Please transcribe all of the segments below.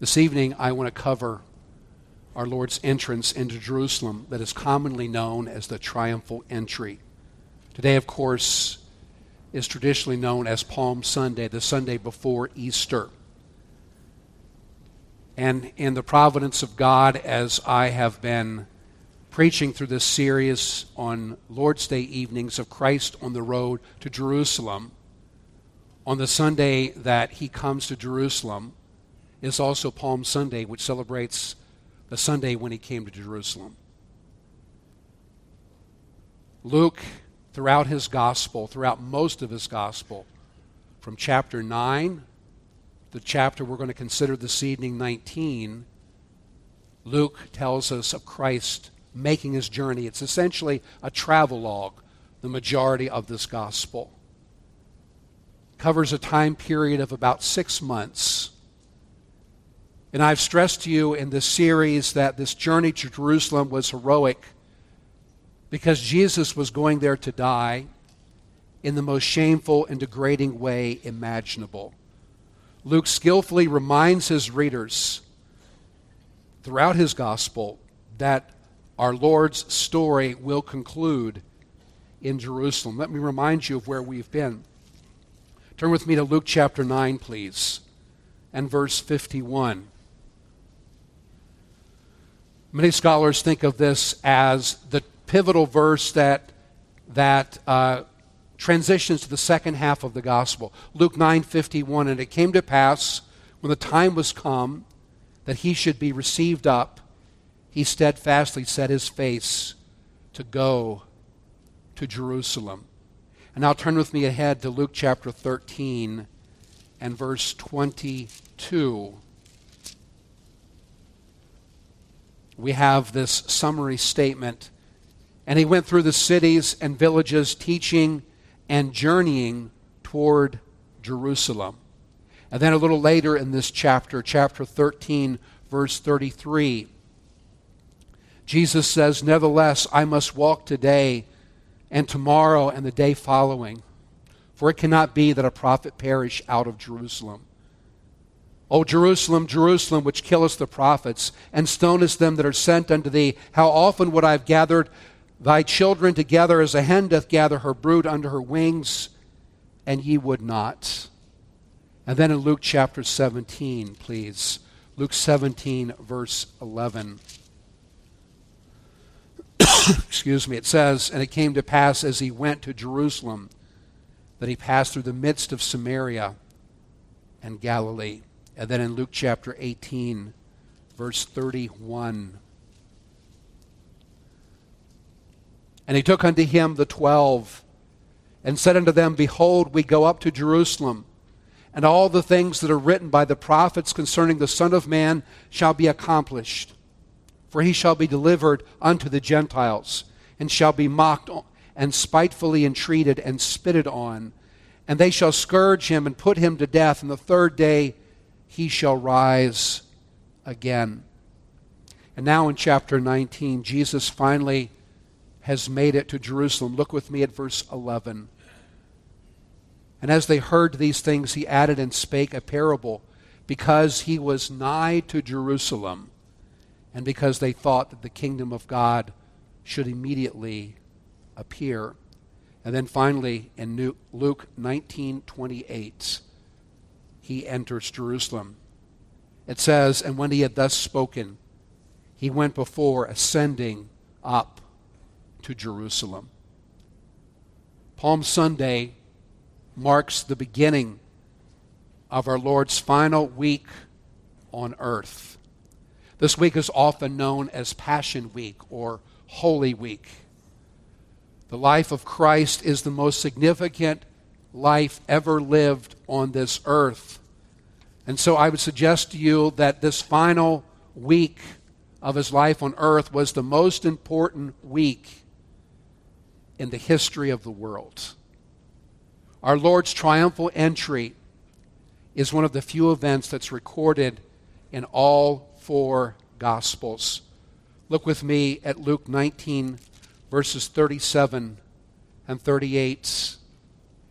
This evening, I want to cover our Lord's entrance into Jerusalem that is commonly known as the triumphal entry. Today, of course, is traditionally known as Palm Sunday, the Sunday before Easter. And in the providence of God, as I have been preaching through this series on Lord's Day evenings of Christ on the road to Jerusalem, on the Sunday that he comes to Jerusalem is also Palm Sunday, which celebrates the Sunday when he came to Jerusalem. Luke, throughout his gospel, throughout most of his gospel, from chapter 9, the chapter we're going to consider this evening, 19, Luke tells us of Christ making his journey. It's essentially a travelogue, the majority of this gospel. Covers a time period of about 6 months. And I've stressed to you in this series that this journey to Jerusalem was heroic because Jesus was going there to die in the most shameful and degrading way imaginable. Luke skillfully reminds his readers throughout his gospel that our Lord's story will conclude in Jerusalem. Let me remind you of where we've been. Turn with me to Luke chapter 9, please, and verse 51. Many scholars think of this as the pivotal verse that transitions to the second half of the gospel. Luke 9:51, and it came to pass when the time was come that he should be received up, he steadfastly set his face to go to Jerusalem. And now turn with me ahead to Luke chapter 13 and verse 22. We have this summary statement. And he went through the cities and villages, teaching and journeying toward Jerusalem. And then a little later in this chapter, chapter 13, verse 33, Jesus says, "Nevertheless, I must walk today and tomorrow and the day following, for it cannot be that a prophet perish out of Jerusalem. O Jerusalem, Jerusalem, which killest the prophets, and stonest them that are sent unto thee, how often would I have gathered thy children together as a hen doth gather her brood under her wings, and ye would not." And then in Luke chapter 17, please. Luke 17, verse 11. Excuse me, it says, "And it came to pass as he went to Jerusalem, that he passed through the midst of Samaria and Galilee." And then in Luke chapter 18, verse 31. "And he took unto him the 12, and said unto them, Behold, we go up to Jerusalem, and all the things that are written by the prophets concerning the Son of Man shall be accomplished. For he shall be delivered unto the Gentiles, and shall be mocked and spitefully entreated and spitted on. And they shall scourge him and put him to death, and the third day he shall rise again." And now in chapter 19, Jesus finally has made it to Jerusalem. Look with me at verse 11. "And as they heard these things, he added and spake a parable, because he was nigh to Jerusalem, and because they thought that the kingdom of God should immediately appear." And then finally, in Luke 19:28, he enters Jerusalem. It says, "And when he had thus spoken, he went before, ascending up to Jerusalem." Palm Sunday marks the beginning of our Lord's final week on earth. This week is often known as Passion Week or Holy Week. The life of Christ is the most significant life ever lived on this earth. And so I would suggest to you that this final week of his life on earth was the most important week in the history of the world. Our Lord's triumphal entry is one of the few events that's recorded in all four Gospels. Look with me at Luke 19, verses 37 and 38.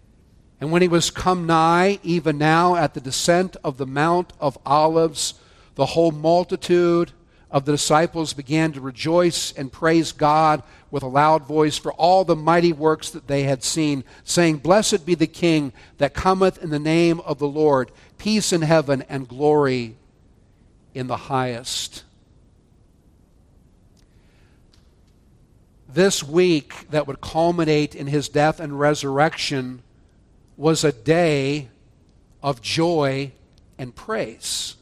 "And when he was come nigh, even now at the descent of the Mount of Olives, The whole multitude of the disciples began to rejoice and praise God with a loud voice for all the mighty works that they had seen, saying, Blessed be the King that cometh in the name of the Lord, peace in heaven and glory in the highest. This week that would culminate in his death and resurrection was a day of joy and praise.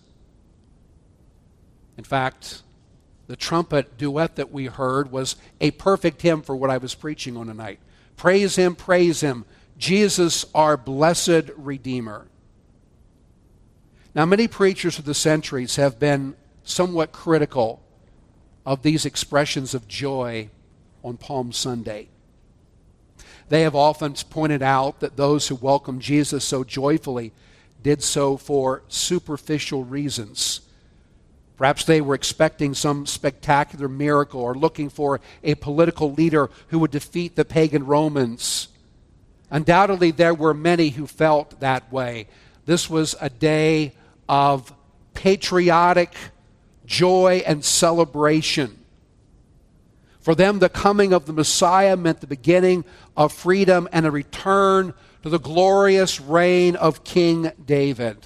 In fact, the trumpet duet that we heard was a perfect hymn for what I was preaching on tonight. Praise him, Jesus, our blessed Redeemer. Now, many preachers of the centuries have been somewhat critical of these expressions of joy on Palm Sunday. They have often pointed out that those who welcomed Jesus so joyfully did so for superficial reasons. Perhaps they were expecting some spectacular miracle or looking for a political leader who would defeat the pagan Romans. Undoubtedly, there were many who felt that way. This was a day of patriotic joy and celebration. For them, the coming of the Messiah meant the beginning of freedom and a return to the glorious reign of King David.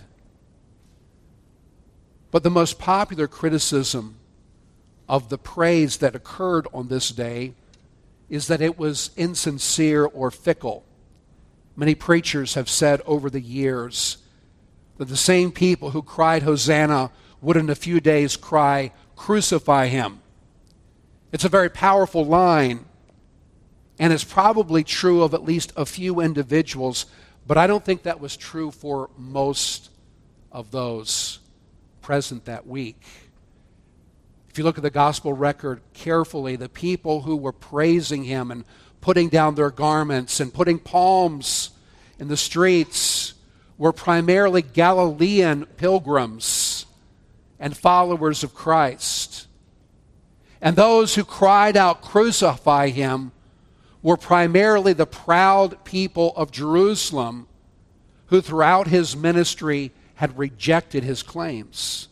But the most popular criticism of the praise that occurred on this day is that it was insincere or fickle. Many preachers have said over the years that the same people who cried Hosanna would in a few days cry, Crucify him. It's a very powerful line, and it's probably true of at least a few individuals, but I don't think that was true for most of those present that week. If you look at the gospel record carefully, the people who were praising him and putting down their garments and putting palms in the streets were primarily Galilean pilgrims and followers of Christ. And those who cried out, Crucify him, were primarily the proud people of Jerusalem who throughout his ministry had rejected his claims.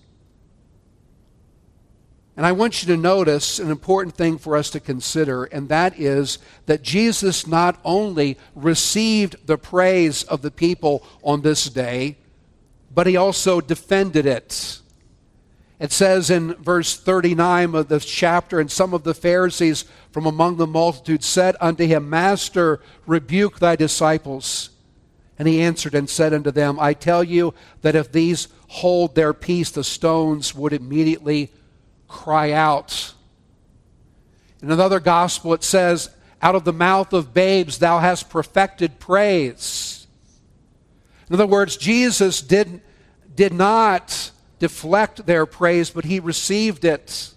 And I want you to notice an important thing for us to consider, and that is that Jesus not only received the praise of the people on this day, but he also defended it. It says in verse 39 of this chapter, And some of the Pharisees from among the multitude said unto him, Master, rebuke thy disciples. And he answered and said unto them, I tell you that if these hold their peace, the stones would immediately cry out. In another gospel it says, Out of the mouth of babes thou hast perfected praise. In other words, Jesus did not deflect their praise, but he received it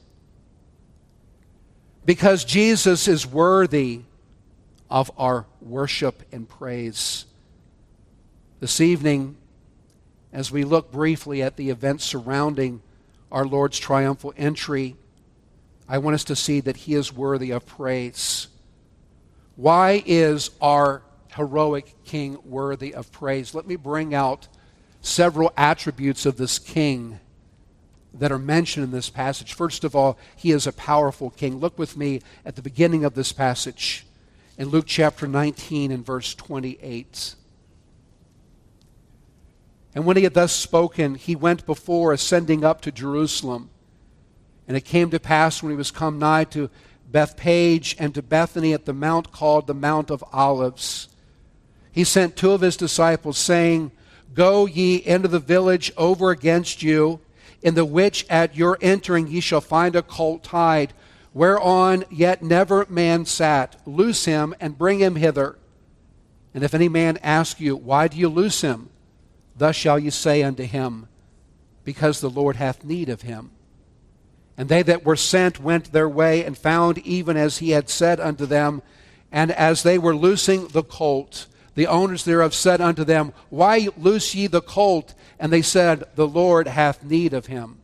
because Jesus is worthy of our worship and praise. This evening, as we look briefly at the events surrounding our Lord's triumphal entry, I want us to see that he is worthy of praise. Why is our heroic king worthy of praise? Let me bring out several attributes of this king that are mentioned in this passage. First of all, he is a powerful king. Look with me at the beginning of this passage in Luke chapter 19 and verse 28. And when he had thus spoken, he went before, ascending up to Jerusalem. And it came to pass, when he was come nigh to Bethphage and to Bethany at the mount called the Mount of Olives, he sent two of his disciples, saying, Go ye into the village over against you, in the which at your entering ye shall find a colt tied, whereon yet never man sat. Loose him and bring him hither. And if any man ask you, Why do you loose him? Thus shall ye say unto him, Because the Lord hath need of him. And they that were sent went their way, and found even as he had said unto them. And as they were loosing the colt, the owners thereof said unto them, Why loose ye the colt? And they said, The Lord hath need of him.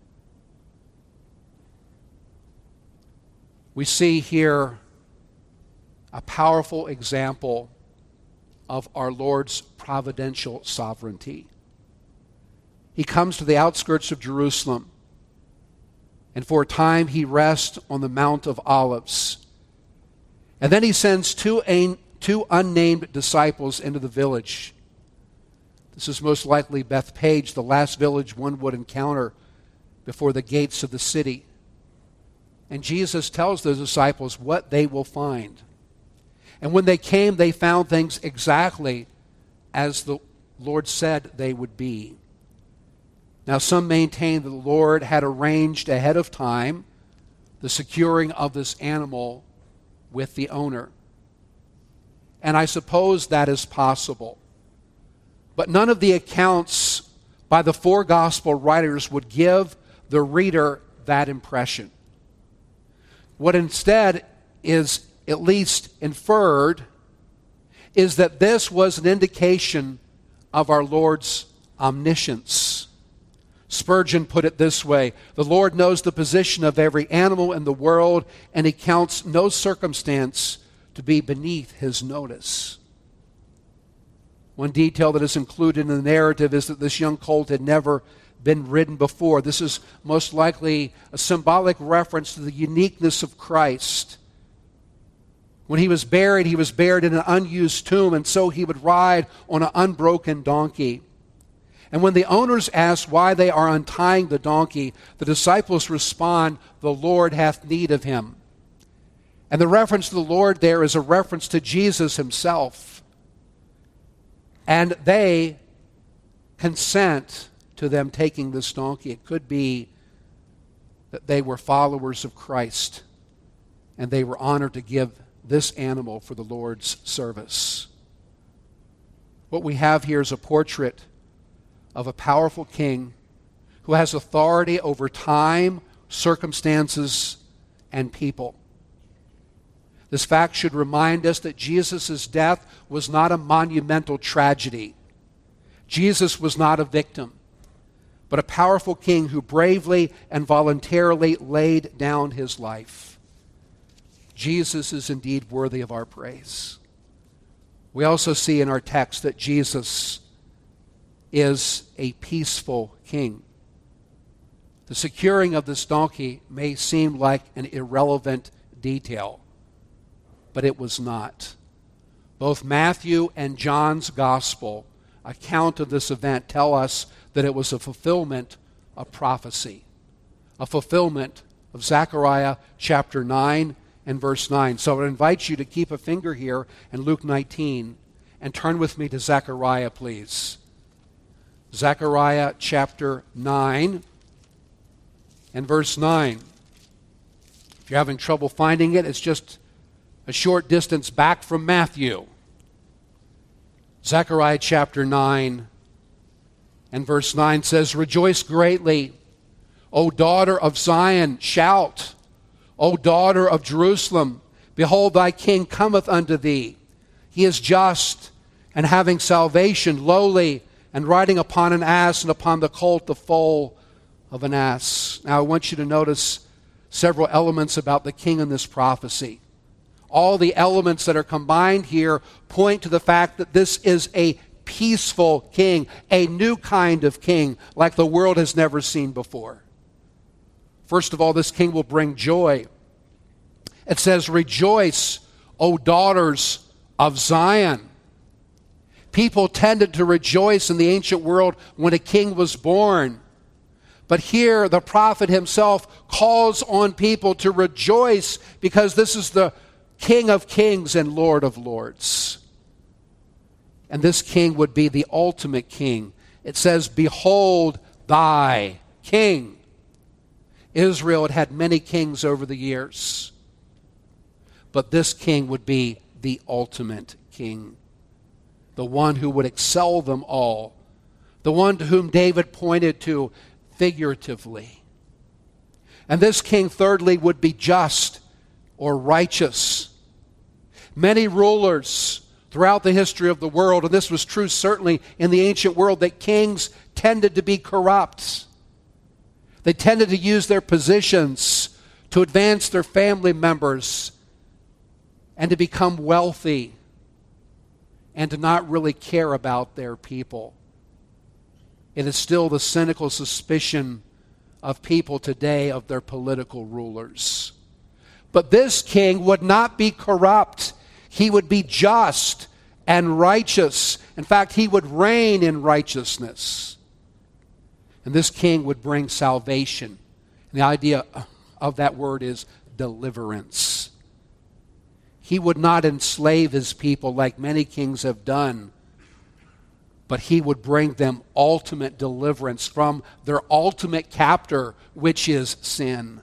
We see here a powerful example of our Lord's providential sovereignty. he comes to the outskirts of Jerusalem, and for a time he rests on the Mount of Olives. And then he sends two unnamed disciples into the village. This is most likely Bethpage, the last village one would encounter before the gates of the city. And Jesus tells the disciples what they will find. And when they came, they found things exactly as the Lord said they would be. Now, some maintain that the Lord had arranged ahead of time the securing of this animal with the owner. And I suppose that is possible. But none of the accounts by the four gospel writers would give the reader that impression. What instead is at least inferred is that this was an indication of our Lord's omniscience. Spurgeon put it this way: the Lord knows the position of every animal in the world, and he counts no circumstance to be beneath his notice. One detail that is included in the narrative is that this young colt had never been ridden before. This is most likely a symbolic reference to the uniqueness of Christ. When he was buried in an unused tomb, and so he would ride on an unbroken donkey. And when the owners ask why they are untying the donkey, the disciples respond, "The Lord hath need of him." And the reference to the Lord there is a reference to Jesus himself. And they consent to them taking this donkey. It could be that they were followers of Christ, and they were honored to give this animal for the Lord's service. What we have here is a portrait of a powerful king who has authority over time, circumstances, and people. This fact should remind us that Jesus' death was not a monumental tragedy. Jesus was not a victim, but a powerful king who bravely and voluntarily laid down his life. Jesus is indeed worthy of our praise. We also see in our text that Jesus is a peaceful king. The securing of this donkey may seem like an irrelevant detail, but it was not. Both Matthew and John's gospel account of this event tell us that it was a fulfillment of prophecy, a fulfillment of Zechariah chapter 9 and verse 9. So I invite you to keep a finger here in Luke 19 and turn with me to Zechariah, please. Zechariah chapter 9 and verse 9. If you're having trouble finding it, it's just a short distance back from Matthew. Zechariah chapter 9 and verse 9 says, "Rejoice greatly, O daughter of Zion, shout, O daughter of Jerusalem, behold, thy king cometh unto thee. He is just and having salvation, lowly, and riding upon an ass, and upon the colt, the foal of an ass." Now I want you to notice several elements about the king in this prophecy. All the elements that are combined here point to the fact that this is a peaceful king, a new kind of king like the world has never seen before. First of all, this king will bring joy. It says, "Rejoice, O daughters of Zion." People tended to rejoice in the ancient world when a king was born. But here, the prophet himself calls on people to rejoice because this is the King of kings and Lord of lords. And this king would be the ultimate king. It says, "Behold thy king." Israel had had many kings over the years, but this king would be the ultimate king, the one who would excel them all, the one to whom David pointed to figuratively. And this king, thirdly, would be just or righteous. Many rulers throughout the history of the world, and this was true certainly in the ancient world, that kings tended to be corrupt. They tended to use their positions to advance their family members and to become wealthy and to not really care about their people. It is still the cynical suspicion of people today of their political rulers. But this king would not be corrupt. He would be just and righteous. In fact, he would reign in righteousness. And this king would bring salvation. And the idea of that word is deliverance. He would not enslave his people like many kings have done, but he would bring them ultimate deliverance from their ultimate captor, which is sin.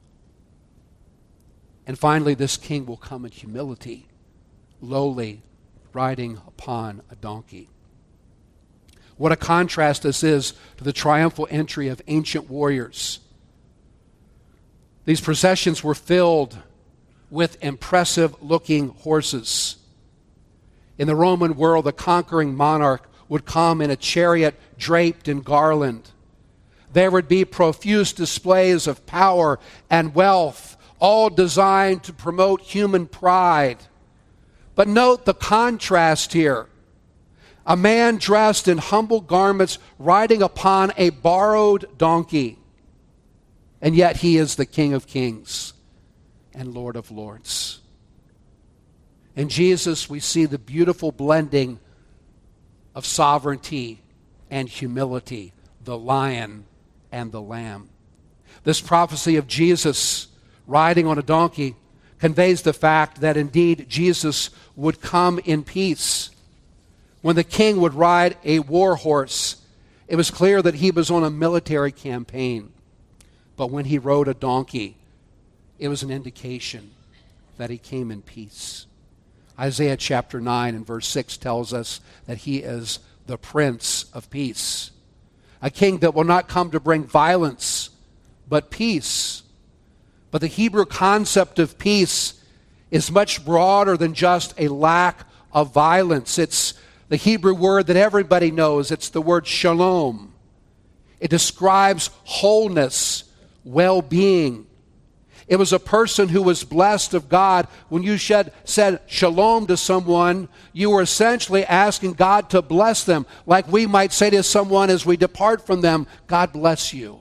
And finally, this king will come in humility, lowly, riding upon a donkey. What a contrast this is to the triumphal entry of ancient warriors. These processions were filled with impressive-looking horses. In the Roman world, the conquering monarch would come in a chariot draped in garland. There would be profuse displays of power and wealth, all designed to promote human pride. But note the contrast here. A man dressed in humble garments riding upon a borrowed donkey. And yet he is the King of Kings and Lord of Lords. In Jesus, we see the beautiful blending of sovereignty and humility, the lion and the lamb. This prophecy of Jesus riding on a donkey conveys the fact that indeed Jesus would come in peace. When the king would ride a war horse, it was clear that he was on a military campaign. But when he rode a donkey, it was an indication that he came in peace. Isaiah chapter 9 and verse 6 tells us that he is the Prince of Peace. A king that will not come to bring violence, but peace. But the Hebrew concept of peace is much broader than just a lack of violence. It's the Hebrew word that everybody knows. It's the word shalom. It describes wholeness, well-being. It was a person who was blessed of God. When you said shalom to someone, you were essentially asking God to bless them. Like we might say to someone as we depart from them, God bless you.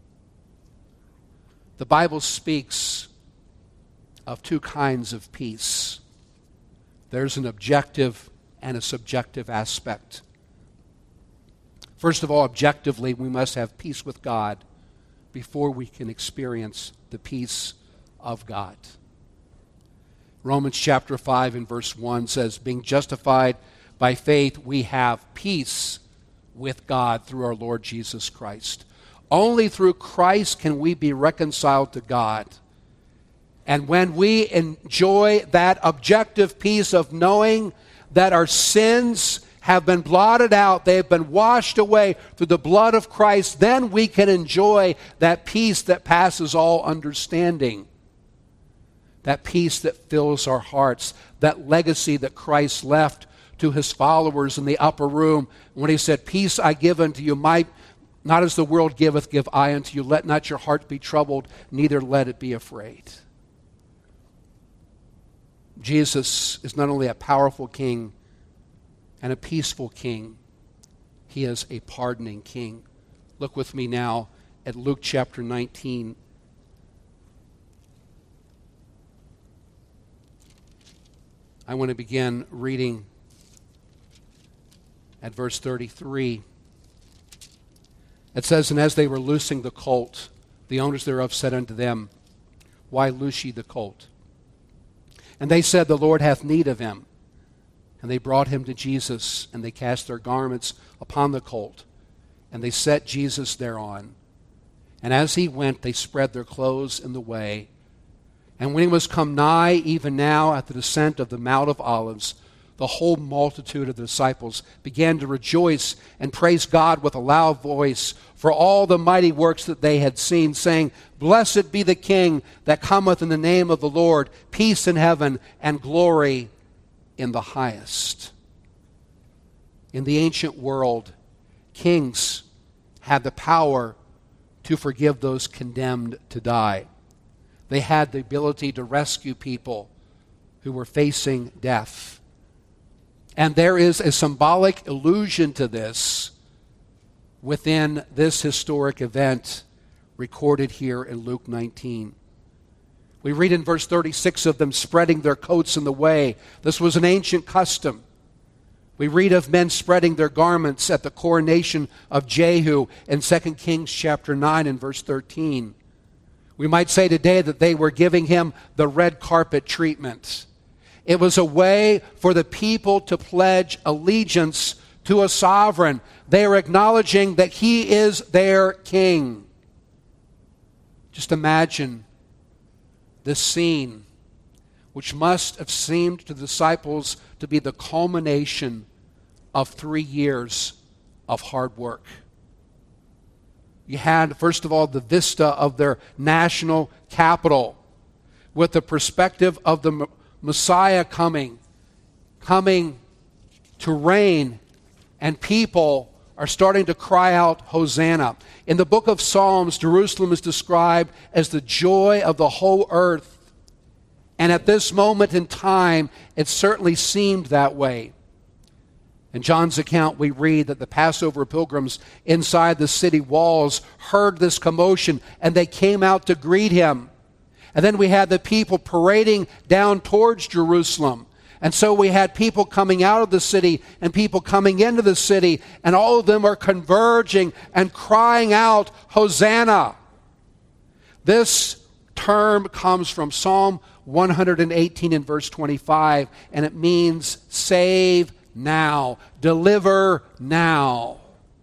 The Bible speaks of two kinds of peace. There's an objective and a subjective aspect. First of all, objectively, we must have peace with God before we can experience the peace of God. Romans chapter 5 and verse 1 says, being justified by faith, we have peace with God through our Lord Jesus Christ. Only through Christ can we be reconciled to God. And when we enjoy that objective peace of knowing that our sins have been blotted out, they have been washed away through the blood of Christ, then we can enjoy that peace that passes all understanding. That peace that fills our hearts, that legacy that Christ left to his followers in the upper room when he said, peace I give unto you, not as the world giveth, give I unto you. Let not your heart be troubled, neither let it be afraid. Jesus is not only a powerful king and a peaceful king, he is a pardoning king. Look with me now at Luke chapter 19. I want to begin reading at verse 33. It says, and as they were loosing the colt, the owners thereof said unto them, why loose ye the colt? And they said, the Lord hath need of him. And they brought him to Jesus, and they cast their garments upon the colt, and they set Jesus thereon. And as he went, they spread their clothes in the way. And when he was come nigh, even now at the descent of the Mount of Olives, the whole multitude of the disciples began to rejoice and praise God with a loud voice for all the mighty works that they had seen, saying, blessed be the King that cometh in the name of the Lord, peace in heaven and glory in the highest. In the ancient world, kings had the power to forgive those condemned to die. They had the ability to rescue people who were facing death. And there is a symbolic allusion to this within this historic event recorded here in Luke 19. We read in verse 36 of them spreading their coats in the way. This was an ancient custom. We read of men spreading their garments at the coronation of Jehu in 2 Kings chapter 9 and verse 13. We might say today that they were giving him the red carpet treatment. It was a way for the people to pledge allegiance to a sovereign. They are acknowledging that he is their king. Just imagine this scene, which must have seemed to the disciples to be the culmination of 3 years of hard work. You had, first of all, the vista of their national capital with the perspective of the Messiah coming to reign, and people are starting to cry out, Hosanna. In the book of Psalms, Jerusalem is described as the joy of the whole earth. And at this moment in time, it certainly seemed that way. In John's account, we read that the Passover pilgrims inside the city walls heard this commotion, and they came out to greet him. And then we had the people parading down towards Jerusalem. And so we had people coming out of the city and people coming into the city, and all of them are converging and crying out, Hosanna. This term comes from Psalm 118 and verse 25, and it means save now, deliver now.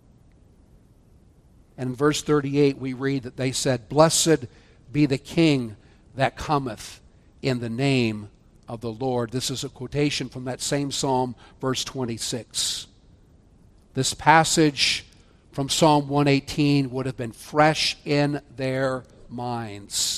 And in verse 38 we read that they said, Blessed be the King that cometh in the name of the Lord. This is a quotation from that same Psalm, verse 26. This passage from Psalm 118 would have been fresh in their minds.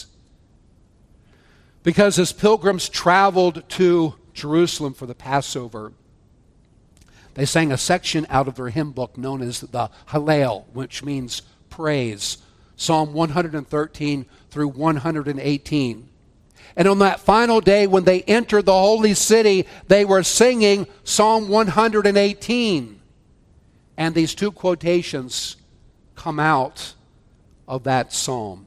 Because as pilgrims traveled to Jerusalem for the Passover, they sang a section out of their hymn book known as the Hallel, which means praise. Psalm 113 through 118. And on that final day when they entered the holy city, they were singing Psalm 118. And these two quotations come out of that psalm.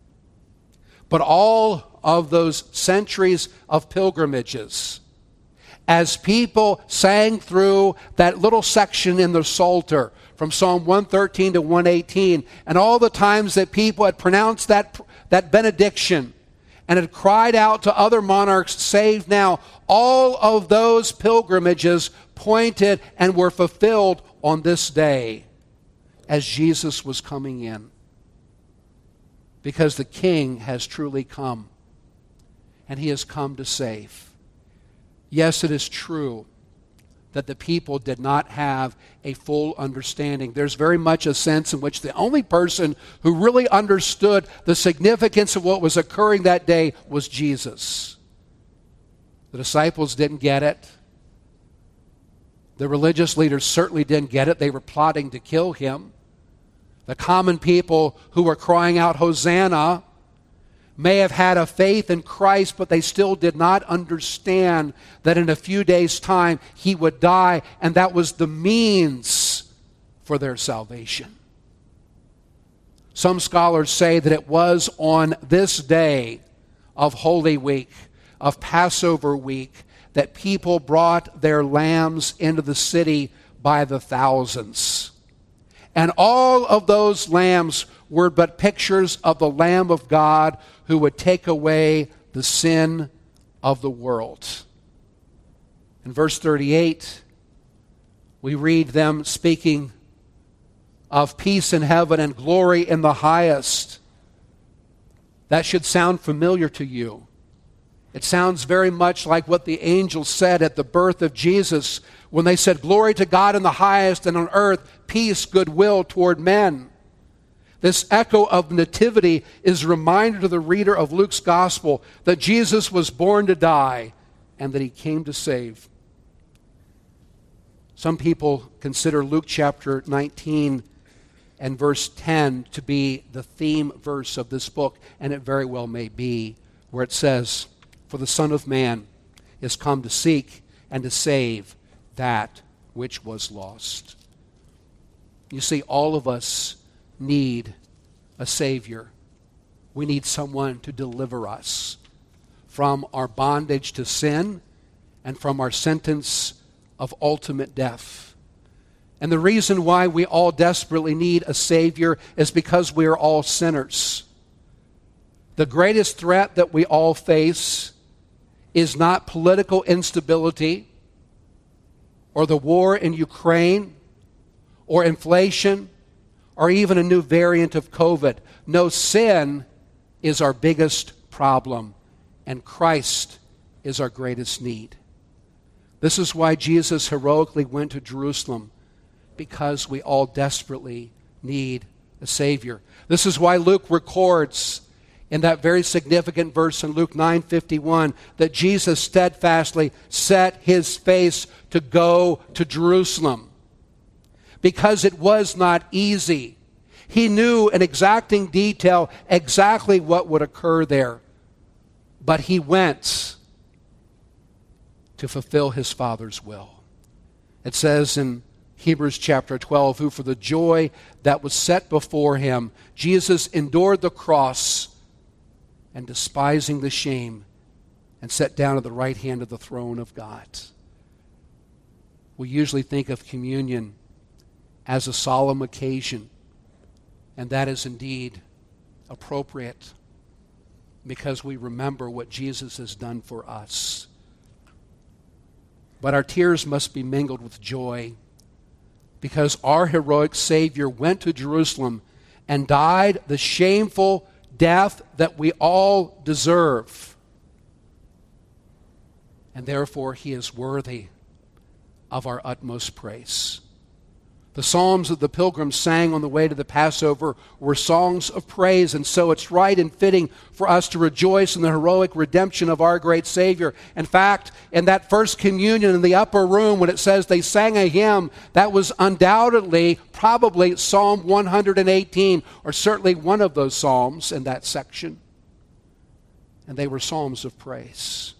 But all of those centuries of pilgrimages, as people sang through that little section in the Psalter from Psalm 113 to 118, and all the times that people had pronounced that benediction and had cried out to other monarchs, save now, all of those pilgrimages pointed and were fulfilled on this day as Jesus was coming in. Because the King has truly come, and he has come to save. Yes, it is true that the people did not have a full understanding. There's very much a sense in which the only person who really understood the significance of what was occurring that day was Jesus. The disciples didn't get it. The religious leaders certainly didn't get it. They were plotting to kill him. The common people who were crying out, Hosanna, may have had a faith in Christ, but they still did not understand that in a few days' time he would die, and that was the means for their salvation. Some scholars say that it was on this day of Holy Week, of Passover week, that people brought their lambs into the city by the thousands. And all of those lambs were but pictures of the Lamb of God who would take away the sin of the world. In verse 38, we read them speaking of peace in heaven and glory in the highest. That should sound familiar to you. It sounds very much like what the angels said at the birth of Jesus when they said, Glory to God in the highest, and on earth peace, goodwill toward men. This echo of nativity is a reminder to the reader of Luke's gospel that Jesus was born to die and that he came to save. Some people consider Luke chapter 19 and verse 10 to be the theme verse of this book, and it very well may be, where it says, For the Son of Man is come to seek and to save that which was lost. You see, all of us need a Savior. We need someone to deliver us from our bondage to sin and from our sentence of ultimate death. And the reason why we all desperately need a Savior is because we are all sinners. The greatest threat that we all face is not political instability or the war in Ukraine or inflation or even a new variant of COVID. No, sin is our biggest problem, and Christ is our greatest need. This is why Jesus heroically went to Jerusalem, because we all desperately need a Savior. This is why Luke records in that very significant verse in Luke 9:51 that Jesus steadfastly set his face to go to Jerusalem, because it was not easy. He knew in exacting detail exactly what would occur there, but he went to fulfill his Father's will. It says in Hebrews chapter 12, who for the joy that was set before him, Jesus endured the cross and despising the shame, and sat down at the right hand of the throne of God. We usually think of communion as a solemn occasion, and that is indeed appropriate because we remember what Jesus has done for us. But our tears must be mingled with joy, because our heroic Savior went to Jerusalem and died the shameful death that we all deserve. And therefore, he is worthy of our utmost praise. The psalms that the pilgrims sang on the way to the Passover were songs of praise, and so it's right and fitting for us to rejoice in the heroic redemption of our great Savior. In fact, in that first communion in the upper room, when it says they sang a hymn, that was undoubtedly, probably Psalm 118, or certainly one of those psalms in that section. And they were psalms of praise.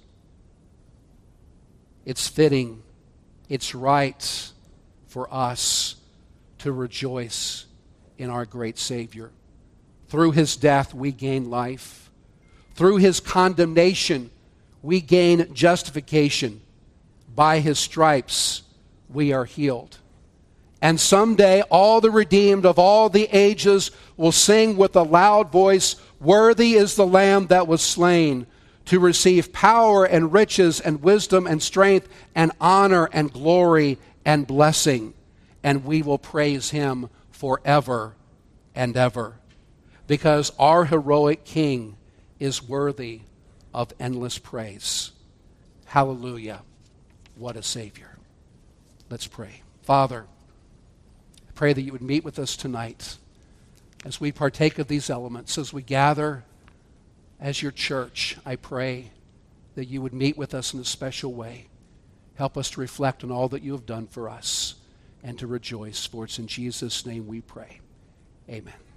It's fitting, it's right for us to rejoice in our great Savior. Through his death, we gain life. Through his condemnation, we gain justification. By his stripes, we are healed. And someday, all the redeemed of all the ages will sing with a loud voice, "Worthy is the Lamb that was slain to receive power and riches and wisdom and strength and honor and glory and blessing." And we will praise him forever and ever, because our heroic King is worthy of endless praise. Hallelujah. What a Savior. Let's pray. Father, I pray that you would meet with us tonight as we partake of these elements, as we gather as your church. I pray that you would meet with us in a special way. Help us to reflect on all that you have done for us and to rejoice, for it's in Jesus' name we pray. Amen.